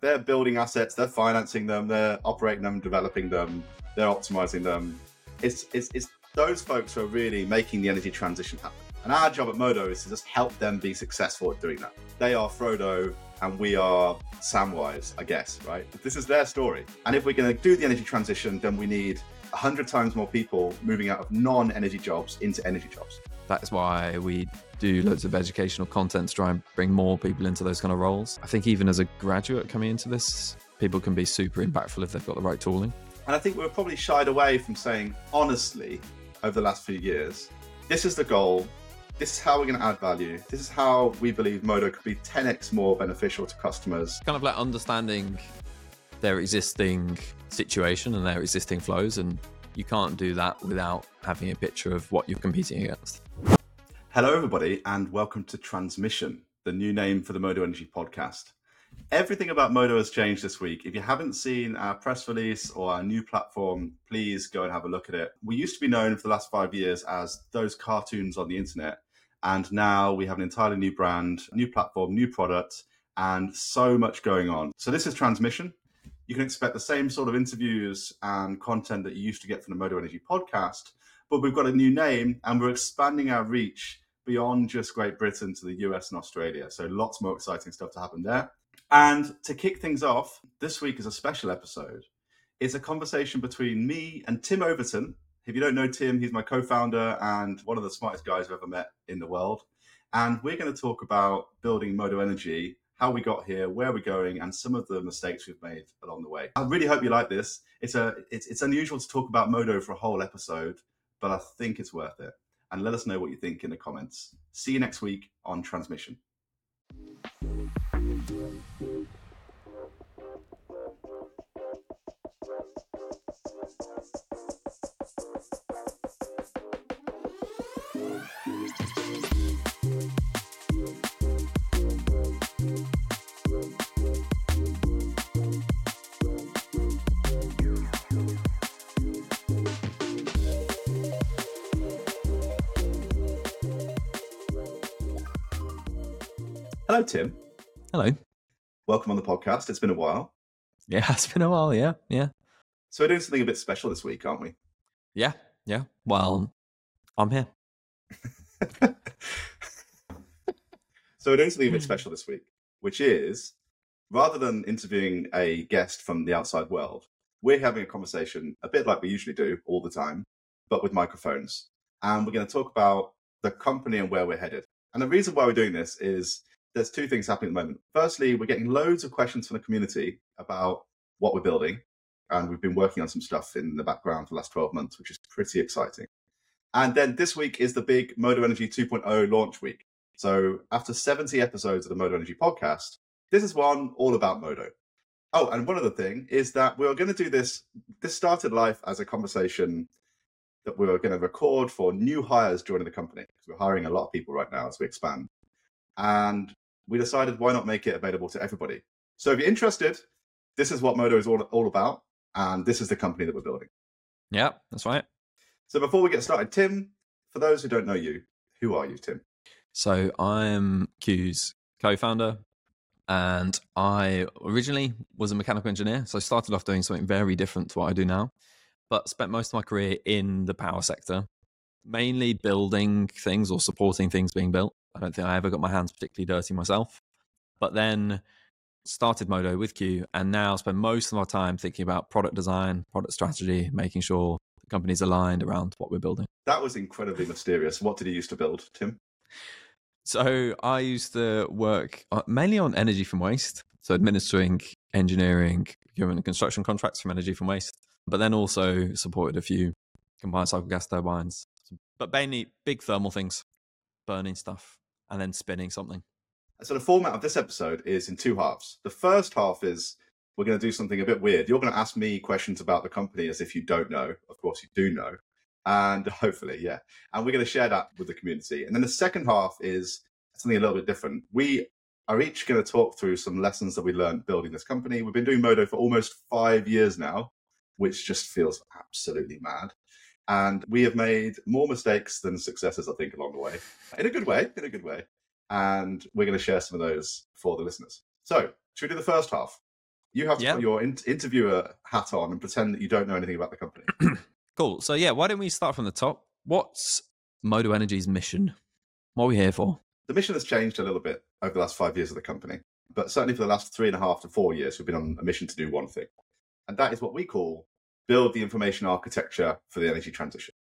They're building assets, they're financing them, they're operating them, developing them, they're optimizing them. It's those folks who are really making the energy transition happen. And our job at Modo is to just help them be successful at doing that. They are Frodo and we are Samwise, I guess, right? This is their story. And if we're going to do the energy transition, then we need 100 times more people moving out of non-energy jobs into energy jobs. That's why we do loads of educational content to try and bring more people into those kind of roles. I think even as a graduate coming into this, people can be super impactful if they've got the right tooling. And I think we're probably shied away from saying, honestly, over the last few years, this is the goal. This is how we're going to add value. This is how we believe Modo could be 10x more beneficial to customers. Kind of like understanding their existing situation and their existing flows. And you can't do that without having a picture of what you're competing against. Hello, everybody, and welcome to Transmission, the new name for the Modo Energy podcast. Everything about Modo has changed this week. If you haven't seen our press release or our new platform, please go and have a look at it. We used to be known for the last 5 years as those cartoons on the internet. And now we have an entirely new brand, new platform, new product, and so much going on. So this is Transmission. You can expect the same sort of interviews and content that you used to get from the Modo Energy podcast, but we've got a new name and we're expanding our reach beyond just Great Britain to the US and Australia. So lots more exciting stuff to happen there. And to kick things off, this week is a special episode. It's a conversation between me and Tim Overton. If you don't know Tim, he's my co-founder and one of the smartest guys I've ever met in the world. And we're going to talk about building Modo Energy, how we got here, where we're going, and some of the mistakes we've made along the way. I really hope you like this. It's unusual to talk about Modo for a whole episode, but I think it's worth it. And let us know what you think in the comments. See you next week on Transmission. Hello, Tim. Hello. Welcome on the podcast. It's been a while. Yeah, it's been a while. Yeah. So we're doing something a bit special this week, aren't we? Yeah. Well, I'm here. So we're doing something a bit special this week, which is, rather than interviewing a guest from the outside world, we're having a conversation a bit like we usually do all the time, but with microphones. And we're going to talk about the company and where we're headed. And the reason why we're doing this is there's two things happening at the moment. Firstly, we're getting loads of questions from the community about what we're building. And we've been working on some stuff in the background for the last 12 months, which is pretty exciting. And then this week is the big Modo Energy 2.0 launch week. So after 70 episodes of the Modo Energy podcast, this is one all about Modo. Oh, and one other thing is that we're going to do this. This started life as a conversation that we were going to record for new hires joining the company, because we're hiring a lot of people right now as we expand. And we decided, why not make it available to everybody? So if you're interested, this is what Modo is all about. And this is the company that we're building. Yeah, that's right. So before we get started, Tim, for those who don't know you, who are you, Tim? So I'm Q's co-founder, and I originally was a mechanical engineer. So I started off doing something very different to what I do now, but spent most of my career in the power sector, mainly building things or supporting things being built. I don't think I ever got my hands particularly dirty myself, but then started Modo with Q, and now spend most of my time thinking about product design, product strategy, making sure the company's aligned around what we're building. That was incredibly mysterious. What did you used to build, Tim? So I used to work mainly on energy from waste, so administering engineering, procurement and construction contracts from energy from waste, but then also supported a few combined cycle gas turbines, but mainly big thermal things, burning stuff, and then spinning something. So the format of this episode is in two halves. The first half is we're going to do something a bit weird. You're going to ask me questions about the company as if you don't know. Of course, you do know. And hopefully, yeah. And we're going to share that with the community. And then the second half is something a little bit different. We are each going to talk through some lessons that we learned building this company. We've been doing Modo for almost 5 years now, which just feels absolutely mad. And we have made more mistakes than successes, I think, along the way. In a good way. And we're going to share some of those for the listeners. So, should we do the first half? You have to Yeah. put your interviewer hat on and pretend that you don't know anything about the company. Cool. So yeah, why don't we start from the top? What's Modo Energy's mission? What are we here for? The mission has changed a little bit over the last 5 years of the company, but certainly for the last 3.5 to 4 years, we've been on a mission to do one thing. And that is what we call build the information architecture for the energy transition.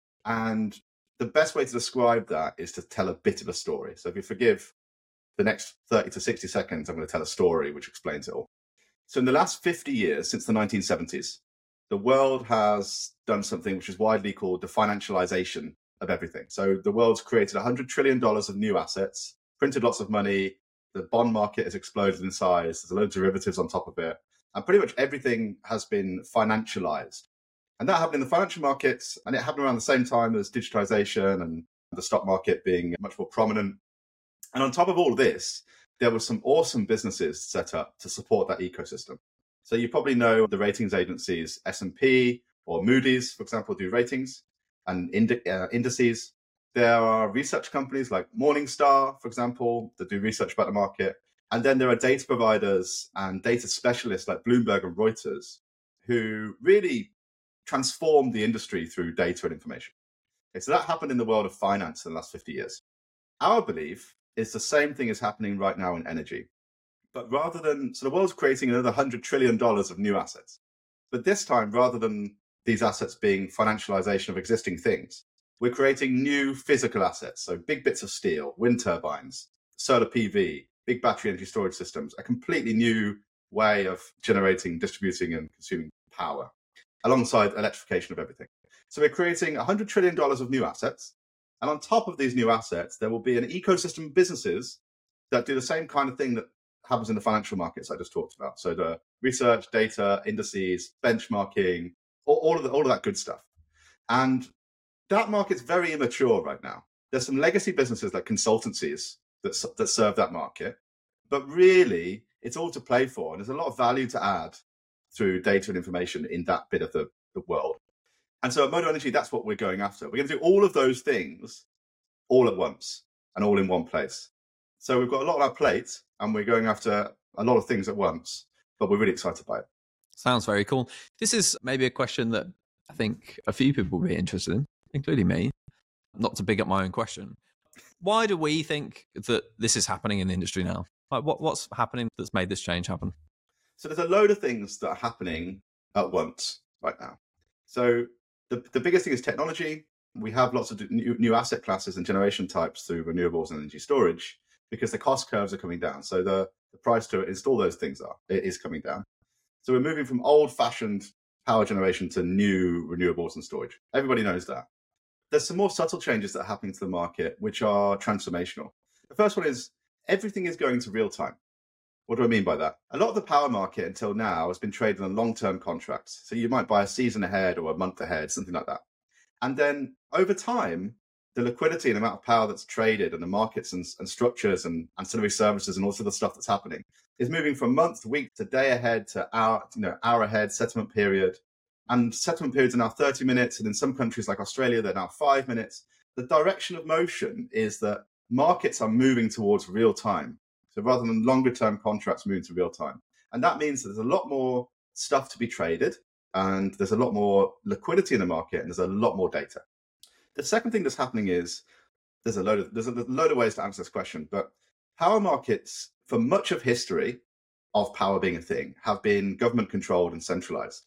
And the best way to describe that is to tell a bit of a story. So if you forgive the next 30 to 60 seconds, I'm going to tell a story which explains it all. So in the last 50 years, since the 1970s, the world has done something which is widely called the financialization of everything. So the world's created $100 trillion of new assets, printed lots of money, the bond market has exploded in size, there's a load of derivatives on top of it, and pretty much everything has been financialized. And that happened in the financial markets, and it happened around the same time as digitization and the stock market being much more prominent. And on top of all of this, there were some awesome businesses set up to support that ecosystem. So you probably know the ratings agencies, S&P or Moody's, for example, do ratings and indices. There are research companies like Morningstar, for example, that do research about the market. And then there are data providers and data specialists like Bloomberg and Reuters who really transformed the industry through data and information. Okay, so that happened in the world of finance in the last 50 years. Our belief is the same thing is happening right now in energy. But rather than, so the world's creating another $100 trillion of new assets. But this time, rather than these assets being financialization of existing things, we're creating new physical assets. So big bits of steel, wind turbines, solar PV, big battery energy storage systems, a completely new way of generating, distributing, and consuming power, alongside electrification of everything. So we're creating $100 trillion of new assets. And on top of these new assets, there will be an ecosystem of businesses that do the same kind of thing that happens in the financial markets I just talked about. So the research, data, indices, benchmarking, all of that good stuff. And that market's very immature right now. There's some legacy businesses like consultancies that serve that market, but really it's all to play for. And there's a lot of value to add through data and information in that bit of the world. And so at Modo Energy, that's what we're going after. We're going to do all of those things all at once and all in one place. So we've got a lot on our plate and we're going after a lot of things at once, but we're really excited by it. Sounds very cool. This is maybe a question that I think a few people will be interested in, including me, not to big up my own question. Why do we think that this is happening in the industry now? Like what's happening that's made this change happen? So there's a load of things that are happening at once right now. So the biggest thing is technology. We have lots of new asset classes and generation types through renewables and energy storage because the cost curves are coming down. So the price to install those things is coming down. So we're moving from old-fashioned power generation to new renewables and storage. Everybody knows that. There's some more subtle changes that are happening to the market, which are transformational. The first one is everything is going to real time. What do I mean by that? A lot of the power market until now has been traded on long-term contracts. So you might buy a season ahead or a month ahead, something like that. And then over time, the liquidity and amount of power that's traded and the markets and structures and ancillary services and all sort of stuff that's happening is moving from month to week to day ahead to hour ahead, settlement period. And settlement periods are now 30 minutes. And in some countries like Australia, they're now 5 minutes. The direction of motion is that markets are moving towards real time. So rather than longer term contracts moving to real time. And that means that there's a lot more stuff to be traded and there's a lot more liquidity in the market and there's a lot more data. The second thing that's happening is there's a load of ways to answer this question, but power markets for much of history of power being a thing have been government controlled and centralized.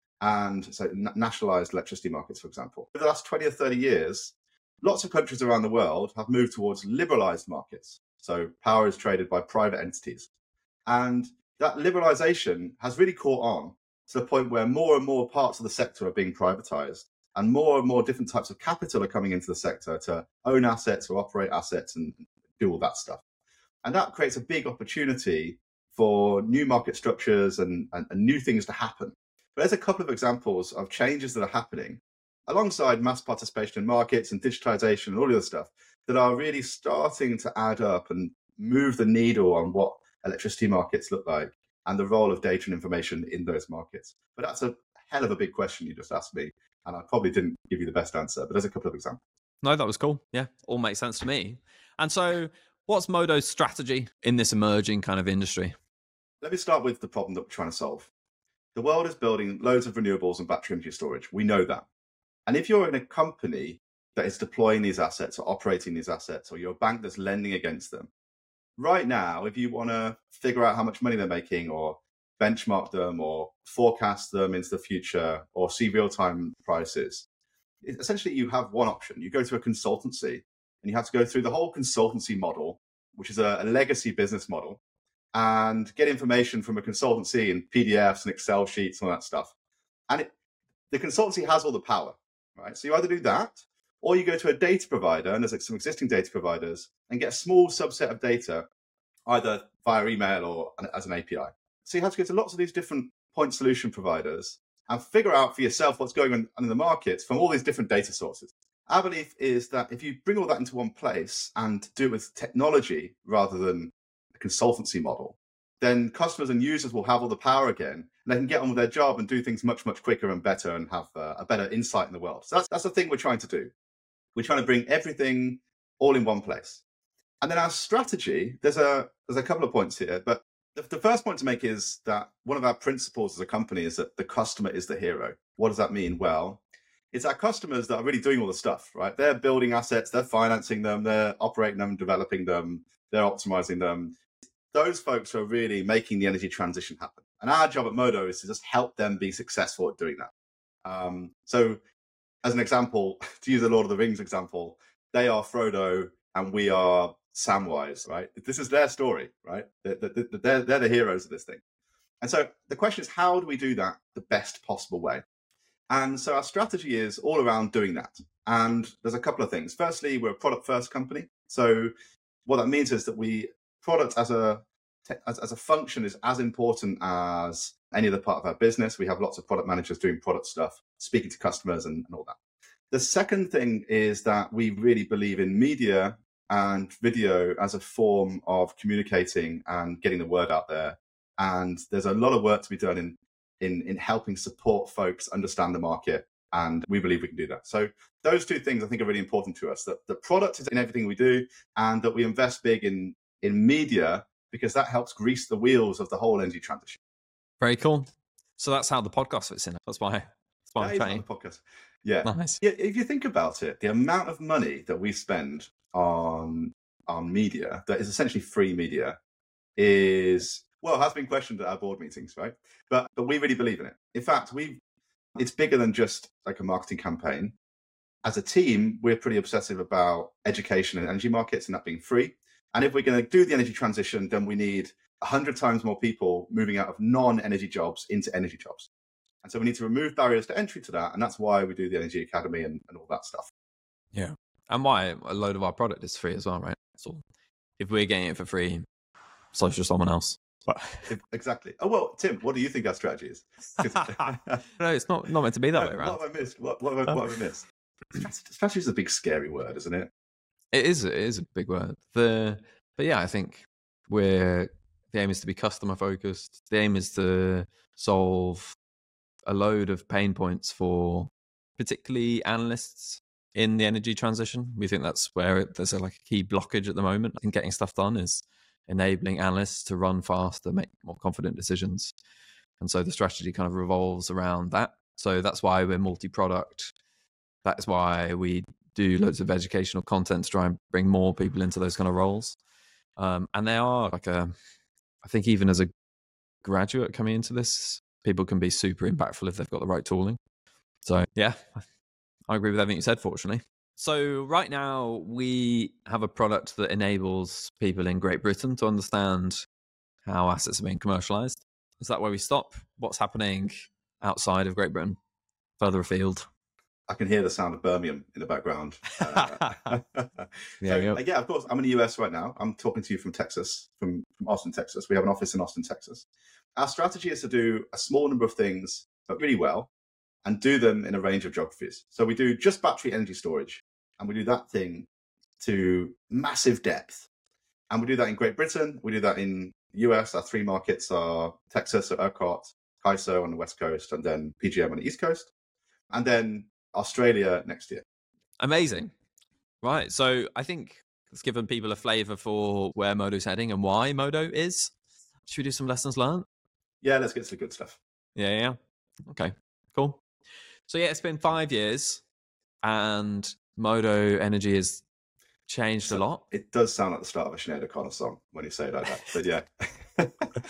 And so nationalized electricity markets, for example. For the last 20 or 30 years, lots of countries around the world have moved towards liberalized markets. So power is traded by private entities. And that liberalization has really caught on to the point where more and more parts of the sector are being privatized and more different types of capital are coming into the sector to own assets or operate assets and do all that stuff. And that creates a big opportunity for new market structures and new things to happen. But there's a couple of examples of changes that are happening alongside mass participation in markets and digitization and all the other stuff that are really starting to add up and move the needle on what electricity markets look like and the role of data and information in those markets. But that's a hell of a big question you just asked me, and I probably didn't give you the best answer, but there's a couple of examples. No, that was cool. Yeah, all makes sense to me. And so what's Modo's strategy in this emerging kind of industry? let me start with the problem that we're trying to solve. The world is building loads of renewables and battery energy storage. We know that. And if you're in a company that is deploying these assets or operating these assets, or you're a bank that's lending against them, right now, if you want to figure out how much money they're making or benchmark them or forecast them into the future or see real-time prices, essentially you have one option. You go to a consultancy and you have to go through the whole consultancy model, which is a legacy business model, and get information from a consultancy and PDFs and Excel sheets and all that stuff. And the consultancy has all the power, right? So you either do that, or you go to a data provider, and there's like some existing data providers, and get a small subset of data, either via email or as an API. So you have to go to lots of these different point solution providers and figure out for yourself what's going on in the markets from all these different data sources. Our belief is that if you bring all that into one place and do it with technology rather than consultancy model, then customers and users will have all the power again, and they can get on with their job and do things much, much quicker and better and have a better insight in the world. So that's the thing we're trying to do. We're trying to bring everything all in one place. And then our strategy, there's a couple of points here, but the first point to make is that one of our principles as a company is that the customer is the hero. What does that mean? Well, it's our customers that are really doing all the stuff, right? They're building assets, they're financing them, they're operating them, developing them, they're optimizing them. Those folks are really making the energy transition happen. And our job at Modo is to just help them be successful at doing that. So as an example, to use the Lord of the Rings example, they are Frodo and we are Samwise, right? This is their story, right? They're the heroes of this thing. And so the question is, how do we do that the best possible way? And so our strategy is all around doing that. And there's a couple of things. Firstly, we're a product first company. So what that means is that product as a function is as important as any other part of our business. We have lots of product managers doing product stuff, speaking to customers and all that. The second thing is that we really believe in media and video as a form of communicating and getting the word out there. And there's a lot of work to be done in helping support folks understand the market. And we believe we can do that. So those two things I think are really important to us, that the product is in everything we do and that we invest big in media, because that helps grease the wheels of the whole energy transition. Very cool. So that's how the podcast fits in. That's why I'm trying. The podcast. Yeah. Nice. Yeah. If you think about it, the amount of money that we spend on media that is essentially free media has been questioned at our board meetings, right? But we really believe in it. In fact, it's bigger than just like a marketing campaign. As a team, we're pretty obsessive about education and energy markets and that being free. And if we're going to do the energy transition, then we need 100 times more people moving out of non-energy jobs into energy jobs. And so we need to remove barriers to entry to that. And that's why we do the Energy Academy and all that stuff. Yeah. And why a load of our product is free as well, right? So if we're getting it for free, so should someone else. Exactly. Oh, well, Tim, what do you think our strategy is? No, it's not meant to be that way, right? What have I missed? What have I missed? Strategy is a big, scary word, isn't it? It is a big word. But yeah, I think the aim is to be customer focused. The aim is to solve a load of pain points for particularly analysts in the energy transition. We think that's where there's a key blockage at the moment in getting stuff done, is enabling analysts to run faster, make more confident decisions. And so the strategy kind of revolves around that. So that's why we're multi-product. That's why we do loads of educational content to try and bring more people into those kind of roles. And they are I think even as a graduate coming into this, people can be super impactful if they've got the right tooling. So yeah, I agree with everything you said, fortunately. So right now we have a product that enables people in Great Britain to understand how assets are being commercialized. Is that where we stop? What's happening outside of Great Britain, further afield? I can hear the sound of Birmingham in the background. Yeah, of course, I'm in the US right now. I'm talking to you from Texas, from Austin, Texas. We have an office in Austin, Texas. Our strategy is to do a small number of things, but really well, and do them in a range of geographies. So we do just battery energy storage, and we do that thing to massive depth. And we do that in Great Britain. We do that in the US. Our three markets are Texas, ERCOT, CAISO on the West Coast, and then PJM on the East Coast. And then Australia next year. Amazing. Right. So I think it's given people a flavor for where Modo's heading and why Modo is. Should we do some lessons learned? Yeah, let's get to the good stuff. Yeah. Okay, cool. So yeah, it's been 5 years and Modo Energy has changed a lot. It does sound like the start of a Sinead O'Connor song when you say it like that, but yeah.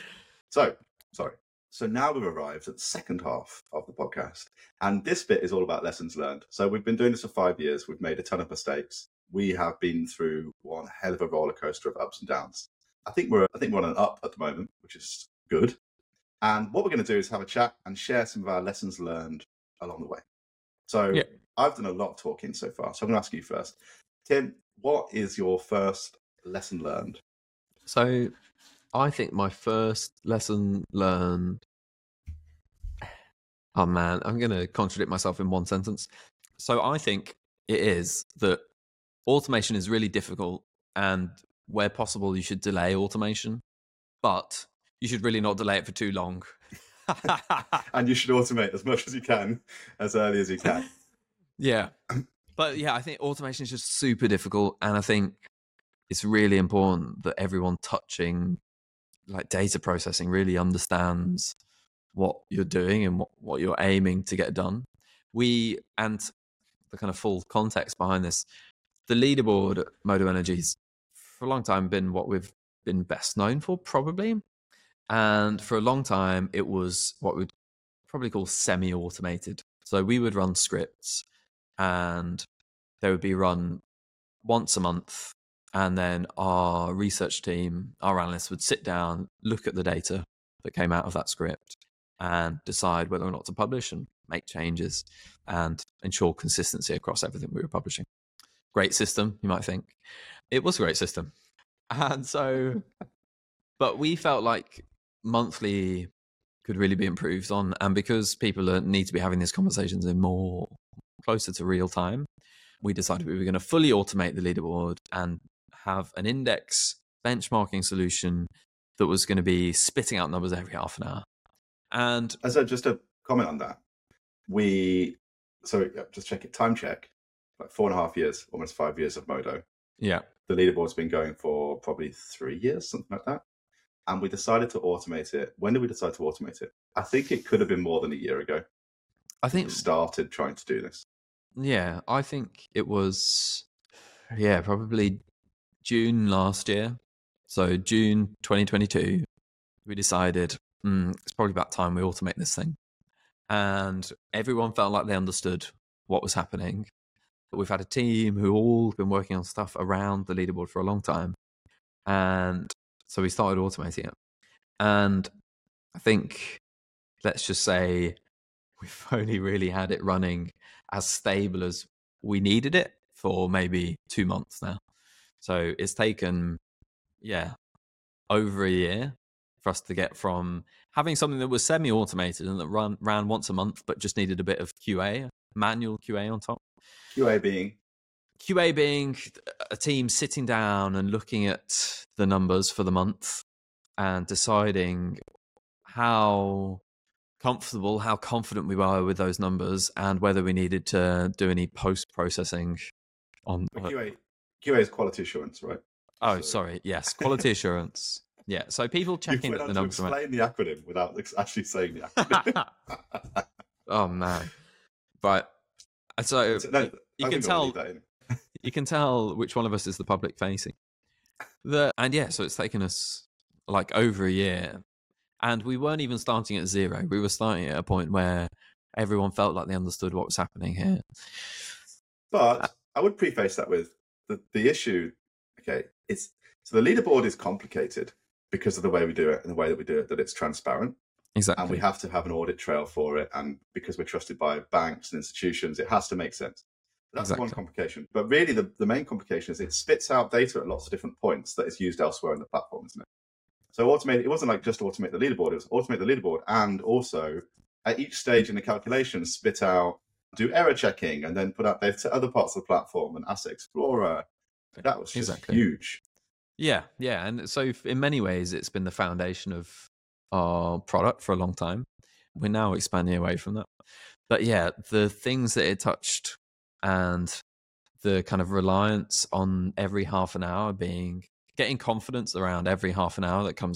So now we've arrived at the second half of the podcast, and this bit is all about lessons learned. So we've been doing this for 5 years. We've made a ton of mistakes. We have been through one hell of a roller coaster of ups and downs. I think we're on an up at the moment, which is good. And what we're going to do is have a chat and share some of our lessons learned along the way. So yeah. I've done a lot of talking so far, so I'm going to ask you first. Tim, what is your first lesson learned? So I think my first lesson learned... Oh man, I'm going to contradict myself in one sentence. So I think it is that automation is really difficult, and where possible, you should delay automation, but you should really not delay it for too long. And you should automate as much as you can, as early as you can. Yeah. But yeah, I think automation is just super difficult. And I think it's really important that everyone touching like data processing really understands what you're doing and what you're aiming to get done. And the kind of full context behind this, the leaderboard at Modo Energy's for a long time been what we've been best known for, probably. And for a long time, it was what we'd probably call semi-automated. So we would run scripts and they would be run once a month. And then our research team, our analysts would sit down, look at the data that came out of that script and decide whether or not to publish and make changes and ensure consistency across everything we were publishing. Great system, you might think. It was a great system. And so, but we felt like monthly could really be improved on. And because people need to be having these conversations in more closer to real time, we decided we were going to fully automate the leaderboard and have an index benchmarking solution that was going to be spitting out numbers every half an hour. And so just a comment on that, just check it, time check, like 4.5 years, almost 5 years of Modo. Yeah. The leaderboard's been going for probably 3 years, something like that. And we decided to automate it. When did we decide to automate it? I think it could have been more than a year ago. I think we started trying to do this. Yeah, I think it was, probably June last year. So June 2022, we decided it's probably about time we automate this thing. And everyone felt like they understood what was happening. We've had a team who all been working on stuff around the leaderboard for a long time. And so we started automating it. And I think, let's just say, we've only really had it running as stable as we needed it for maybe 2 months now. So it's taken, over a year for us to get from having something that was semi-automated and that ran once a month, but just needed a bit of QA, manual QA on top. QA being a team sitting down and looking at the numbers for the month and deciding how comfortable, how confident we were with those numbers and whether we needed to do any post-processing on... QA is quality assurance, right? Oh, sorry. Yes, quality assurance. Yeah, so people checking that the numbers... Explain the acronym without actually saying the acronym. Oh, man. But so you can tell... You can tell which one of us is the public facing. So it's taken us like over a year. And we weren't even starting at zero. We were starting at a point where everyone felt like they understood what was happening here. But I would preface that with the issue, so the leaderboard is complicated because of the way we do it and the way that we do it, that it's transparent. Exactly. And we have to have an audit trail for it. And because we're trusted by banks and institutions, it has to make sense. That's one complication. But really, the main complication is it spits out data at lots of different points that is used elsewhere in the platform, isn't it? So it wasn't like just automate the leaderboard. It was automate the leaderboard and also at each stage in the calculation, spit out, do error checking, and then put out data to other parts of the platform and Asset Explorer. That was just huge. Yeah. And so in many ways, it's been the foundation of our product for a long time. We're now expanding away from that. But yeah, the things that it touched and the kind of reliance on every half an hour getting confidence around every half an hour that comes out.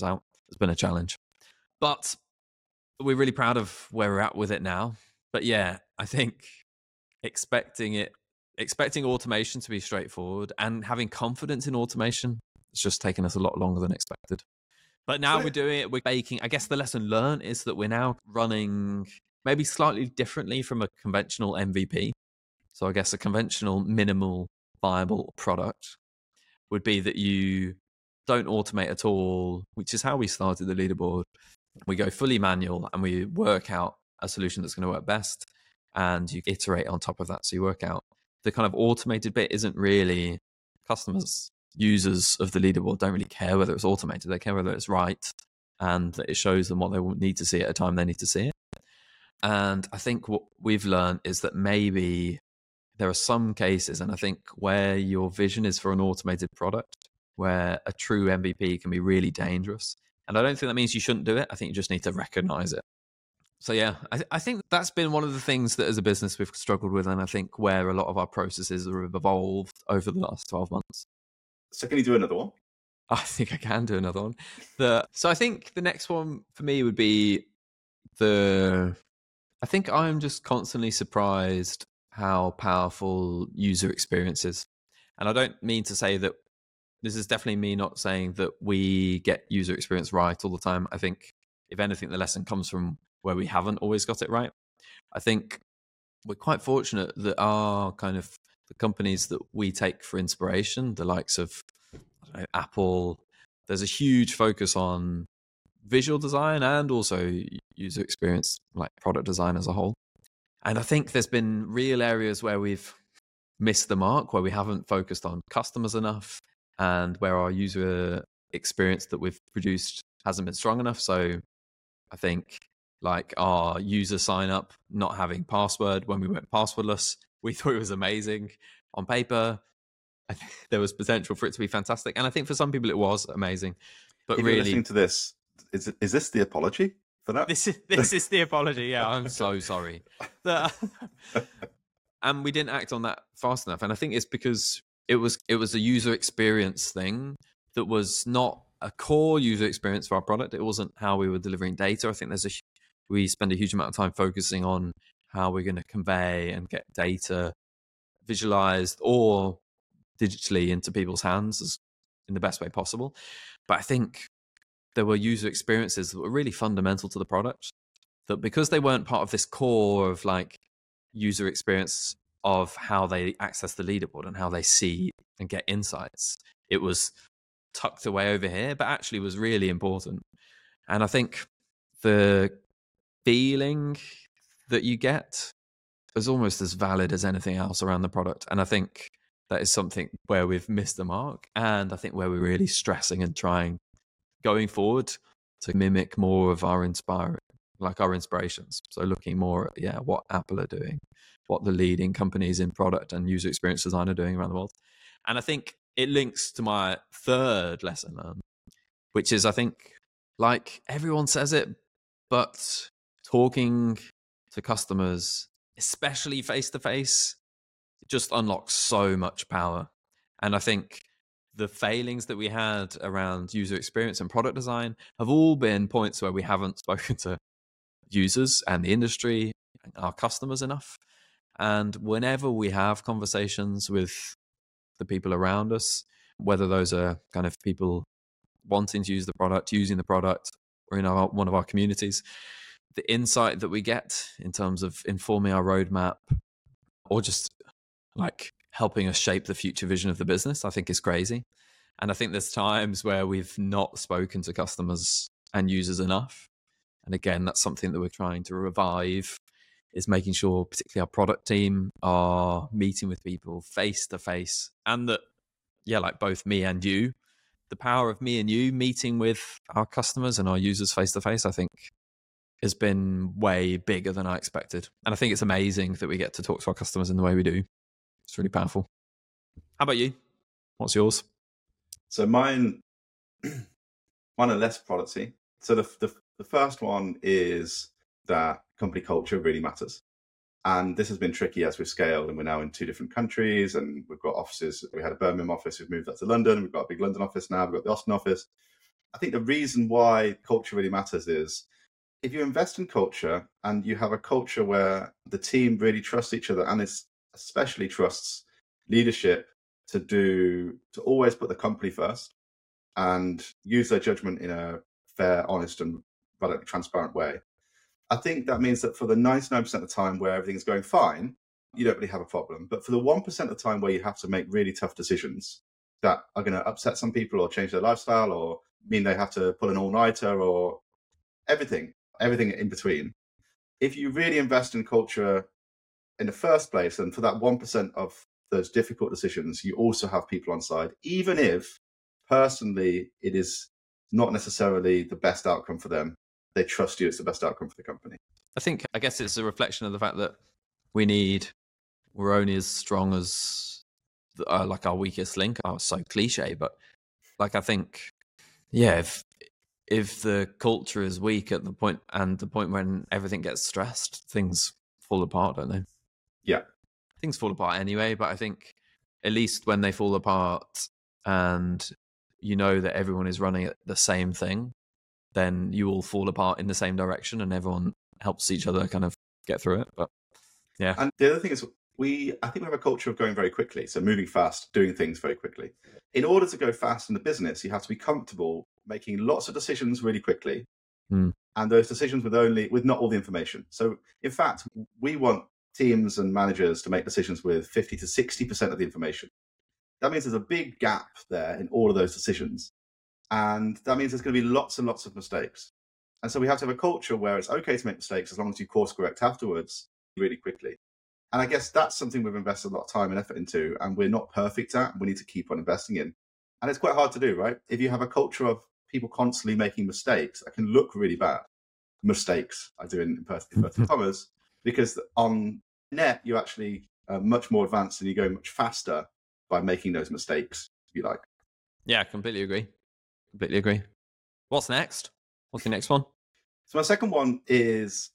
It's been a challenge. But we're really proud of where we're at with it now. But yeah, I think expecting automation to be straightforward and having confidence in automation, it's just taken us a lot longer than expected. But now we're doing it, we're baking. I guess the lesson learned is that we're now running maybe slightly differently from a conventional MVP. So I guess a conventional minimal viable product would be that you don't automate at all, which is how we started the leaderboard. We go fully manual and we work out a solution that's going to work best, and you iterate on top of that. So you work out the kind of automated bit isn't really customers, users of the leaderboard don't really care whether it's automated. They care whether it's right and that it shows them what they need to see at a time they need to see it. And I think what we've learned is that maybe there are some cases, and I think where your vision is for an automated product, where a true MVP can be really dangerous. And I don't think that means you shouldn't do it. I think you just need to recognize it. So yeah, I think that's been one of the things that as a business we've struggled with, and I think where a lot of our processes have evolved over the last 12 months. So can you do another one? I think I can do another one. So I think the next one for me would be I think I'm just constantly surprised how powerful user experience is. And I don't mean to say that this is definitely me not saying that we get user experience right all the time. I think if anything, the lesson comes from where we haven't always got it right. I think we're quite fortunate that our kind of the companies that we take for inspiration, the likes of Apple, there's a huge focus on visual design and also user experience, like product design as a whole. And I think there's been real areas where we've missed the mark, where we haven't focused on customers enough, and where our user experience that we've produced hasn't been strong enough. So I think like our user sign up not having password when we went passwordless, we thought it was amazing. On paper, I think there was potential for it to be fantastic. And I think for some people it was amazing. But if really, you're listening to this, is this the apology for that? This is the apology. Yeah, I'm so sorry. And we didn't act on that fast enough. And I think it's because it was a user experience thing that was not a core user experience for our product. It wasn't how we were delivering data. I think we spend a huge amount of time focusing on how we're going to convey and get data visualized or digitally into people's hands in the best way possible. But I think there were user experiences that were really fundamental to the product that because they weren't part of this core of like user experience of how they access the leaderboard and how they see and get insights, it was tucked away over here, but actually was really important. And I think the feeling that you get is almost as valid as anything else around the product. And I think that is something where we've missed the mark. And I think where we're really stressing and trying going forward to mimic more of our inspirations. So looking more at what Apple are doing, what the leading companies in product and user experience design are doing around the world. And I think it links to my third lesson learned, which is I think like everyone says it, but talking to customers, especially face to face, just unlocks so much power. And I think the failings that we had around user experience and product design have all been points where we haven't spoken to users and the industry and our customers enough. And whenever we have conversations with the people around us, whether those are kind of people wanting to use the product, using the product, or in one of our communities, the insight that we get in terms of informing our roadmap or just like helping us shape the future vision of the business, I think is crazy. And I think there's times where we've not spoken to customers and users enough. And again, that's something that we're trying to revive, is making sure particularly our product team are meeting with people face to face. And that, like both me and you, the power of me and you meeting with our customers and our users face to face, I think has been way bigger than I expected. And I think it's amazing that we get to talk to our customers in the way we do. It's really powerful. How about you? What's yours? So mine are less producty. So the first one is that company culture really matters. And this has been tricky as we've scaled, and we're now in 2 different countries, and we've got offices. We had a Birmingham office, we've moved that to London. We've got a big London office now. We've got the Austin office. I think the reason why culture really matters is if you invest in culture and you have a culture where the team really trusts each other and especially trusts leadership to always put the company first and use their judgment in a fair, honest, and radically transparent way. I think that means that for the 99% of the time where everything's going fine, you don't really have a problem. But for the 1% of the time where you have to make really tough decisions that are going to upset some people or change their lifestyle or mean they have to pull an all-nighter or everything in between, if you really invest in culture in the first place, and for that 1% of those difficult decisions, you also have people on side, even if personally it is not necessarily the best outcome for them. They trust you, it's the best outcome for the company. I guess it's a reflection of the fact that we're only as strong as like our weakest link. Oh, it's so cliche, but like I think, yeah, if the culture is weak at the point when everything gets stressed, things fall apart, don't they? Yeah, things fall apart anyway. But I think at least when they fall apart and you know that everyone is running at the same thing, then you all fall apart in the same direction and everyone helps each other kind of get through it. But yeah. And the other thing is I think we have a culture of going very quickly. So moving fast, doing things very quickly. In order to go fast in the business, you have to be comfortable making lots of decisions really quickly. And those decisions with not all the information. So in fact, we want teams and managers to make decisions with 50 to 60% of the information. That means there's a big gap there in all of those decisions. And that means there's going to be lots and lots of mistakes. And so we have to have a culture where it's okay to make mistakes as long as you course correct afterwards really quickly. And I guess that's something we've invested a lot of time and effort into, and we're not perfect at, and we need to keep on investing in. And it's quite hard to do, right? If you have a culture of people constantly making mistakes, that can look really bad. Mistakes, I do in inverted commas, because on net, you're actually much more advanced and you go much faster by making those mistakes, if you like. Yeah, completely agree. What's next? What's the next one? So my second one is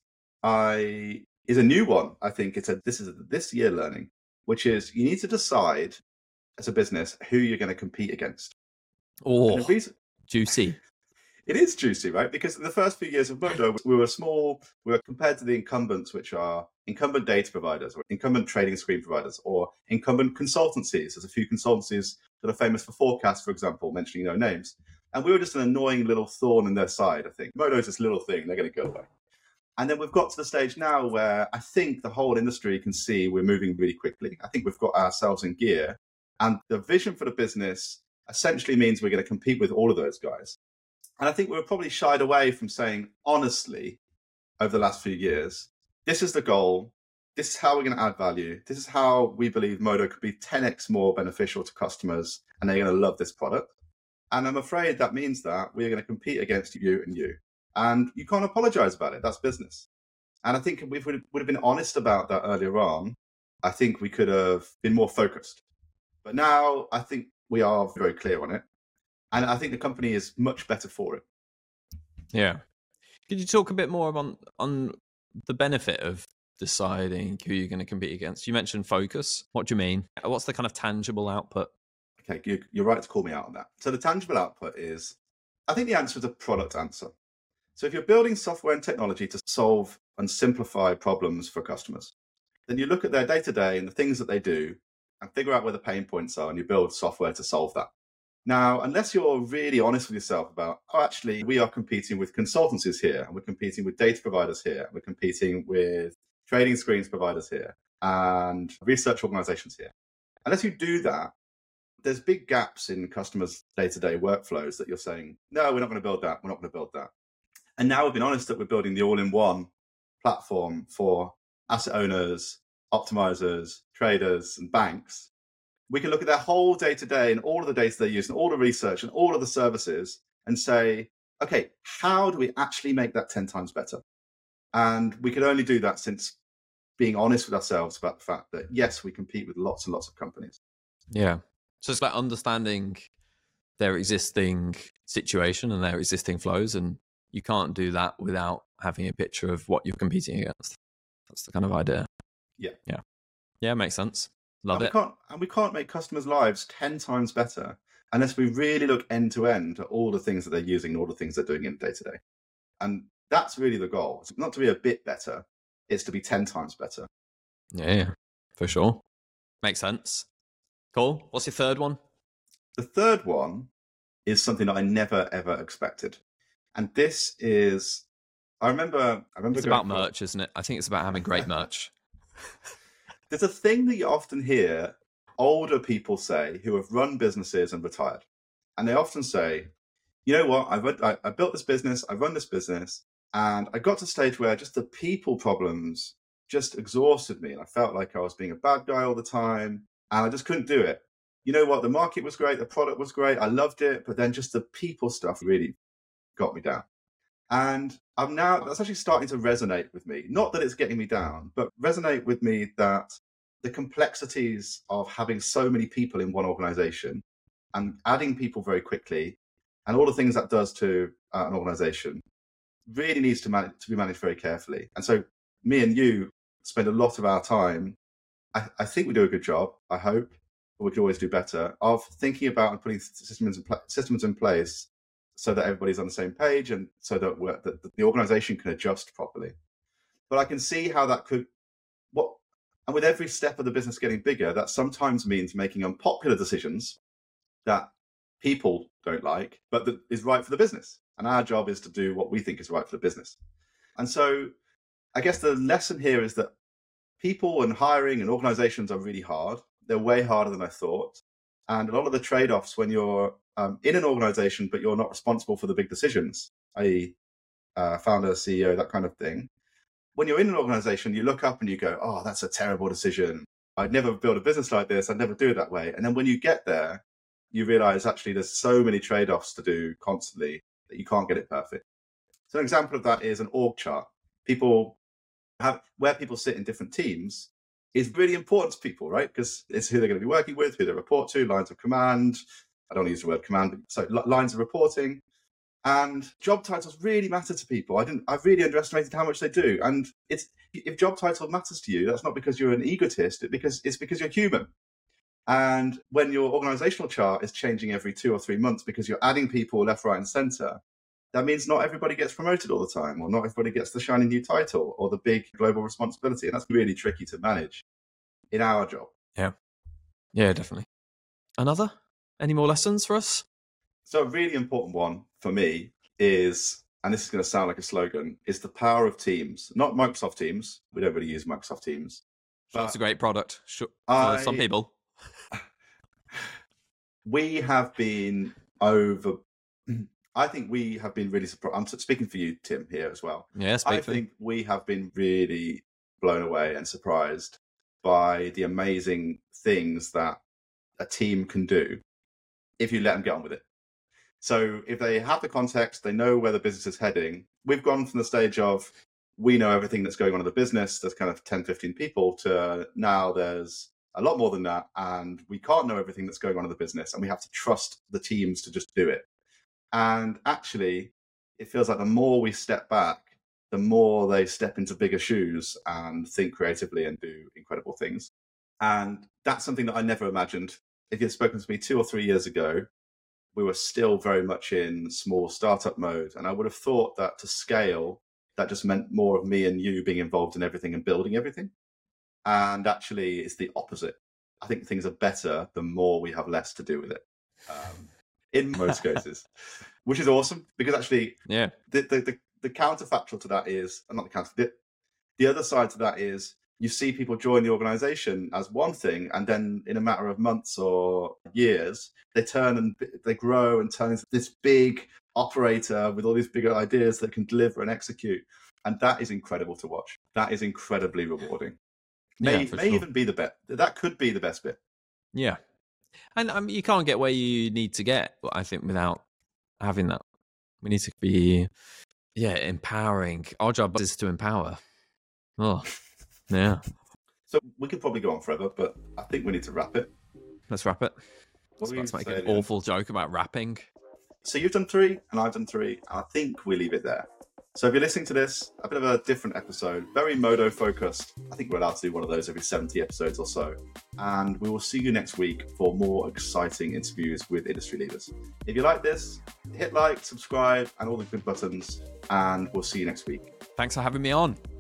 a new one. I think this is this year learning, which is you need to decide as a business who you're going to compete against. Oh, juicy. It is juicy, right? Because in the first few years of Modo, we were compared to the incumbents, which are incumbent data providers or incumbent trading screen providers or incumbent consultancies. There's a few consultancies that are famous for forecasts, for example, mentioning no names. And we were just an annoying little thorn in their side, I think. Modo is this little thing, they're going to go away. And then we've got to the stage now where I think the whole industry can see we're moving really quickly. I think we've got ourselves in gear. And the vision for the business essentially means we're going to compete with all of those guys. And I think we're probably shied away from saying, honestly, over the last few years, this is the goal. This is how we're going to add value. This is how we believe Modo could be 10x more beneficial to customers, and they're going to love this product. And I'm afraid that means that we're going to compete against you and you. And you can't apologize about it. That's business. And I think if we would have been honest about that earlier on, I think we could have been more focused. But now I think we are very clear on it. And I think the company is much better for it. Yeah. Could you talk a bit more on the benefit of deciding who you're going to compete against? You mentioned focus. What do you mean? What's the kind of tangible output? Okay, you're right to call me out on that. So the tangible output is, I think the answer is a product answer. So if you're building software and technology to solve and simplify problems for customers, then you look at their day-to-day and the things that they do and figure out where the pain points are and you build software to solve that. Now, unless you're really honest with yourself about, actually, we are competing with consultancies here, and we're competing with data providers here, and we're competing with trading screens providers here, and research organizations here. Unless you do that, there's big gaps in customers' day-to-day workflows that you're saying, no, we're not going to build that, we're not going to build that. And now we've been honest that we're building the all-in-one platform for asset owners, optimizers, traders, and banks. We can look at their whole day-to-day and all of the data they use and all the research and all of the services and say, okay, how do we actually make that 10 times better? And we can only do that since being honest with ourselves about the fact that, yes, we compete with lots and lots of companies. Yeah. So it's like understanding their existing situation and their existing flows. And you can't do that without having a picture of what you're competing against. That's the kind of idea. Yeah. Yeah, makes sense. Love it. We can't make customers' lives 10 times better unless we really look end to end at all the things that they're using and all the things they're doing in day to day. And that's really the goal. It's not to be a bit better, it's to be 10 times better. Yeah, for sure. Makes sense. Cool. What's your third one? The third one is something that I never, ever expected. And this is, I remember it's about merch, isn't it? I think it's about having great merch. There's a thing that you often hear older people say who have run businesses and retired. And they often say, you know what, I built this business, I run this business, and I got to a stage where just the people problems just exhausted me. And I felt like I was being a bad guy all the time, and I just couldn't do it. You know what, the market was great, the product was great, I loved it, but then just the people stuff really got me down. And that's actually starting to resonate with me. Not that it's getting me down, but resonate with me that the complexities of having so many people in one organization and adding people very quickly and all the things that does to an organization really needs to be managed very carefully. And so me and you spend a lot of our time, I think we do a good job, I hope, but we could always do better, of thinking about and putting systems in place so that everybody's on the same page and so that the organization can adjust properly. But I can see how that could, and with every step of the business getting bigger, that sometimes means making unpopular decisions that people don't like, but that is right for the business. And our job is to do what we think is right for the business. And so I guess the lesson here is that people and hiring and organizations are really hard. They're way harder than I thought. And a lot of the trade-offs when you're in an organization, but you're not responsible for the big decisions, i.e. Founder, CEO, that kind of thing. When you're in an organization, you look up and you go, oh, that's a terrible decision. I'd never build a business like this. I'd never do it that way. And then when you get there, you realize actually there's so many trade-offs to do constantly that you can't get it perfect. So an example of that is an org chart. Where people sit in different teams is really important to people, right? Because it's who they're going to be working with, who they report to, lines of command. I don't use the word command, so lines of reporting. And job titles really matter to people. I've really underestimated how much they do. And if job title matters to you, that's not because you're an egotist, it's because you're human. And when your organizational chart is changing every 2 or 3 months because you're adding people left, right, and center, that means not everybody gets promoted all the time, or not everybody gets the shiny new title or the big global responsibility. And that's really tricky to manage in our job. Yeah, definitely. Another? Any more lessons for us? So a really important one for me is, and this is going to sound like a slogan, is the power of Teams. Not Microsoft Teams. We don't really use Microsoft Teams. But it's a great product for some people. We have been I think we have been really surprised. I'm speaking for you, Tim, here as well. Yeah, I think we have been really blown away and surprised by the amazing things that a team can do if you let them get on with it. So if they have the context, they know where the business is heading. We've gone from the stage of we know everything that's going on in the business, there's kind of 10, 15 people, to now there's a lot more than that, and we can't know everything that's going on in the business, and we have to trust the teams to just do it. And actually, it feels like the more we step back, the more they step into bigger shoes and think creatively and do incredible things. And that's something that I never imagined. If you'd spoken to me 2 or 3 years ago, we were still very much in small startup mode. And I would have thought that to scale, that just meant more of me and you being involved in everything and building everything. And actually, it's the opposite. I think things are better the more we have less to do with it, in most cases, which is awesome, because actually, the counterfactual to that is, not the counter, the other side to that is, you see people join the organization as one thing, and then in a matter of months or years, they turn and they grow and turn into this big operator with all these bigger ideas that can deliver and execute. And that is incredible to watch. That is incredibly rewarding. May even be the best. That could be the best bit. Yeah. And you can't get where you need to get, I think, without having that. We need to be, empowering. Our job is to empower. Oh, yeah. So we could probably go on forever, but I think we need to wrap it. Let's wrap it. I was about to make an awful joke about rapping. So you've done 3 and I've done 3. And I think we leave it there. So if you're listening to this, a bit of a different episode, very Modo focused. I think we're allowed to do one of those every 70 episodes or so. And we will see you next week for more exciting interviews with industry leaders. If you like this, hit like, subscribe, and all the good buttons, and we'll see you next week. Thanks for having me on.